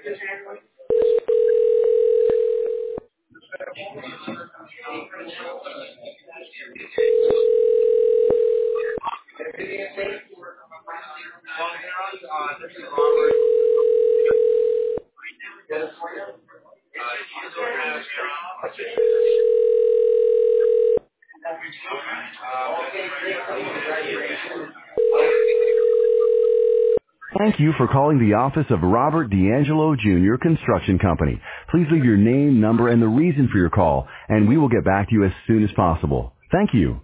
Thank you for calling the office of Robert D'Angelo Jr. Construction Company. Please leave your name, number, and the reason for your call, and we will get back to you as soon as possible. Thank you.